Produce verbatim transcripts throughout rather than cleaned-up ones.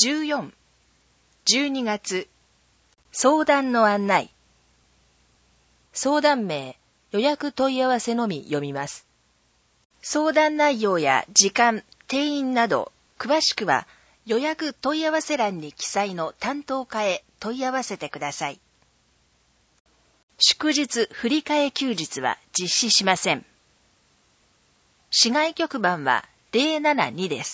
じゅうよん、じゅうにがつ、相談の案内。相談名、予約問い合わせのみ読みます。相談内容や時間、定員など、詳しくは予約問い合わせ欄に記載の担当課へ問い合わせてください。祝日振替休日は実施しません。市外局番はゼロななにです。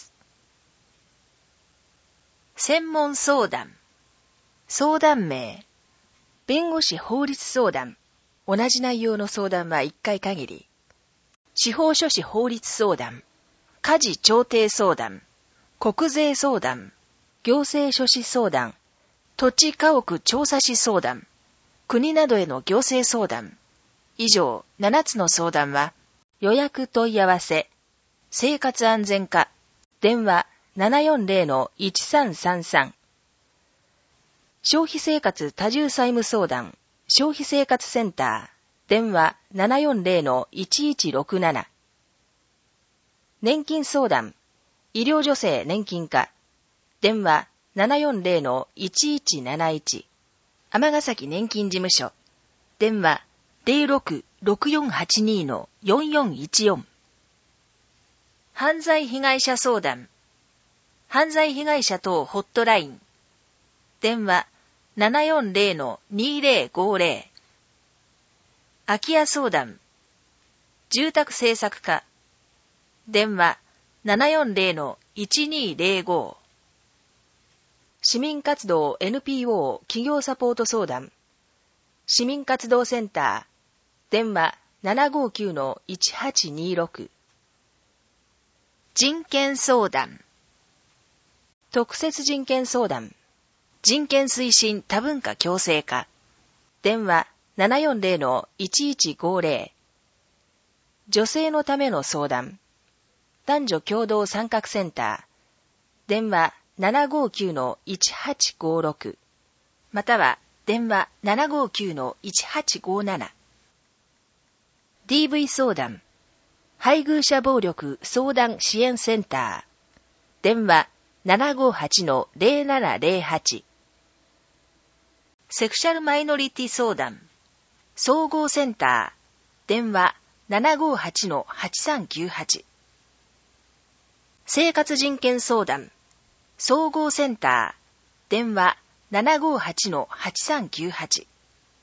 専門相談。相談名。弁護士法律相談。同じ内容の相談はいっかい限り。司法書士法律相談。家事調停相談。国税相談。行政書士相談。土地家屋調査士相談。国などへの行政相談。以上ななつの相談は、予約問い合わせ、生活安全課、電話 ななよんゼロのいちさんさんさん。消費生活多重債務相談、消費生活センター、電話 ななよんゼロのいちいちろくなな。年金相談、医療助成年金課、電話 ななよんゼロのいちいちなないち。尼崎年金事務所、電話 ゼロろくろくよんはちにのよんよんいちよん。犯罪被害者相談、犯罪被害者等ホットライン、電話 ななよんゼロのにゼロごゼロ。空き家相談、住宅政策課、電話 ななよんゼロのいちにゼロご。市民活動 エヌピーオー 企業サポート相談、市民活動センター、電話 ななごきゅうのいちはちにろく。人権相談、特設人権相談、人権推進多文化共生課、電話 ななよんゼロのいちいちごゼロ。女性のための相談、男女共同参画センター、電話ななごきゅうのいちはちごろく、または電話ななごきゅうのいちはちごなな。ディーブイ 相談、配偶者暴力相談支援センター、電話ななごはちのゼロななゼロはち。セクシャルマイノリティ相談、総合センター、電話ななごはちのはちさんきゅうはち。生活人権相談、総合センター、電話ななごはちのはちさんきゅうはち。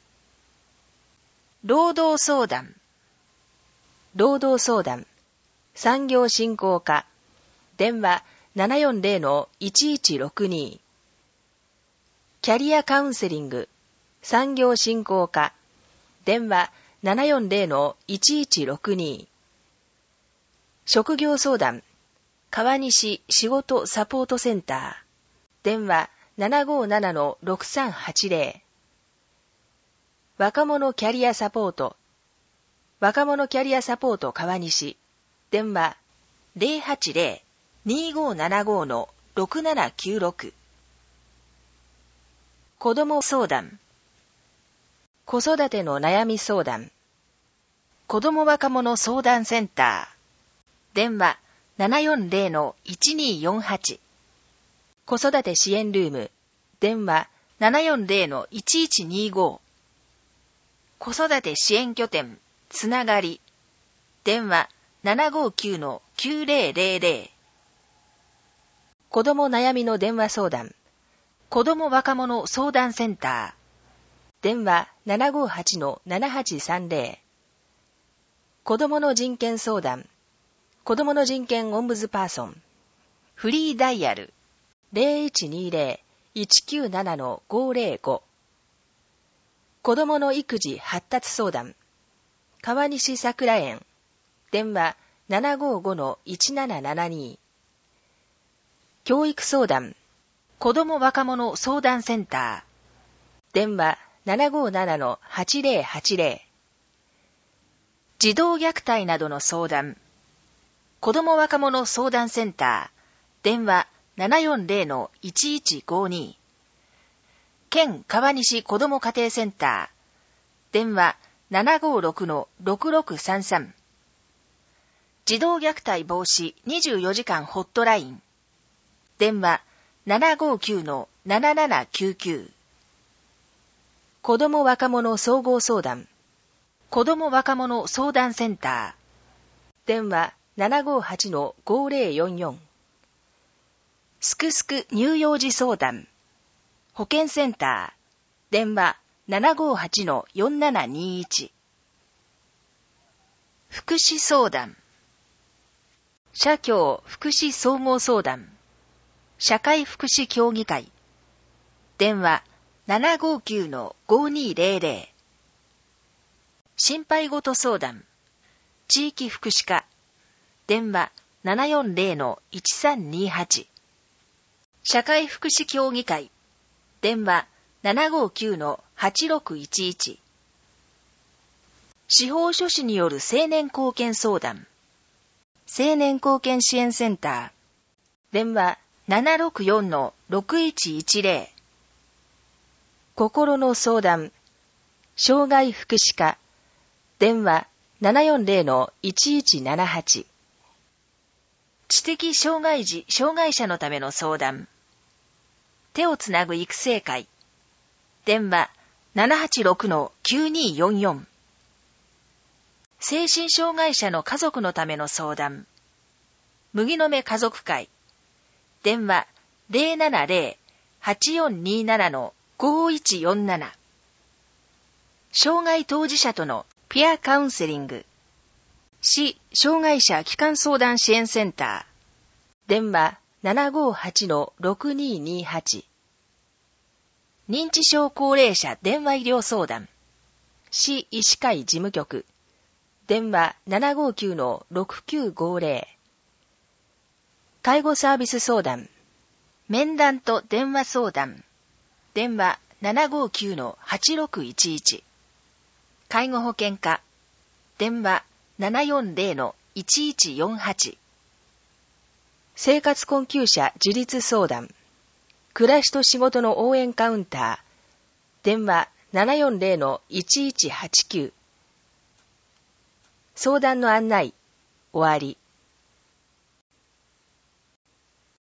労働相談、労働相談、産業振興課、電話ななよんゼロのいちいちろくに。キャリアカウンセリング、産業振興課、電話ななよんゼロのいちいちろくに。職業相談、川西仕事サポートセンター、電話ななごななのろくさんはちゼロ。若者キャリアサポート、若者キャリアサポート川西、電話ゼロはちゼロにごななごのろくななきゅうろく。子ども相談、子育ての悩み相談、子ども若者相談センター、電話ななよんゼロのいちによんはち。子育て支援ルーム、電話ななよんゼロのいちいちにご。子育て支援拠点、つながり、電話ななごきゅうのきゅうゼロゼロゼロ。子ども悩みの電話相談、子ども若者相談センター、電話ななごはちのななはちさんゼロ。子どもの人権相談、子どもの人権オンブズパーソン、フリーダイヤル ゼロいちにゼロ いちきゅうななのごゼロご。子どもの育児発達相談、川西桜園、電話ななごごのいちななななに。教育相談、子ども若者相談センター、電話ななごななのはちゼロはちゼロ。児童虐待などの相談、子ども若者相談センター、電話ななよんゼロのいちいちごに。県川西子ども家庭センター、電話ななごろくのろくろくさんさん。児童虐待防止にじゅうよじかんホットライン、電話ななごきゅうのななななきゅうきゅう。子ども若者総合相談。子ども若者相談センター。電話ななごはちのごぜろよんよん。すくすく乳幼児相談。保健センター。電話ななごはちのよんななにいち。福祉相談。社協福祉総合相談。社会福祉協議会。電話ななごきゅうのごにぜろぜろ。心配事相談。地域福祉課。電話ななよんぜろのいちさんにはち。社会福祉協議会。電話ななごきゅうのはちろくいちいち。司法書士による青年貢献相談。青年貢献支援センター。電話ななろくよんのろくいちいちぜろ。心の相談。障害福祉課。電話ななよんぜろのいちいちななはち。知的障害児・障害者のための相談。手をつなぐ育成会。電話ななはちろくのきゅうによんよん。精神障害者の家族のための相談。麦の芽家族会。電話ぜろななぜろ はちよんにななのごいちよんなな。障害当事者とのピアカウンセリング。市障害者基幹相談支援センター。電話ななごはちのろくににはち。認知症高齢者電話医療相談。市医師会事務局。電話ななごきゅうのろくきゅうごぜろ。介護サービス相談。面談と電話相談。電話ななごきゅうのはちろくいちいち。介護保険課。電話ななよんぜろのいちいちよんはち。生活困窮者自立相談。暮らしと仕事の応援カウンター。電話ななよんぜろのいちいちはちきゅう。相談の案内。終わり。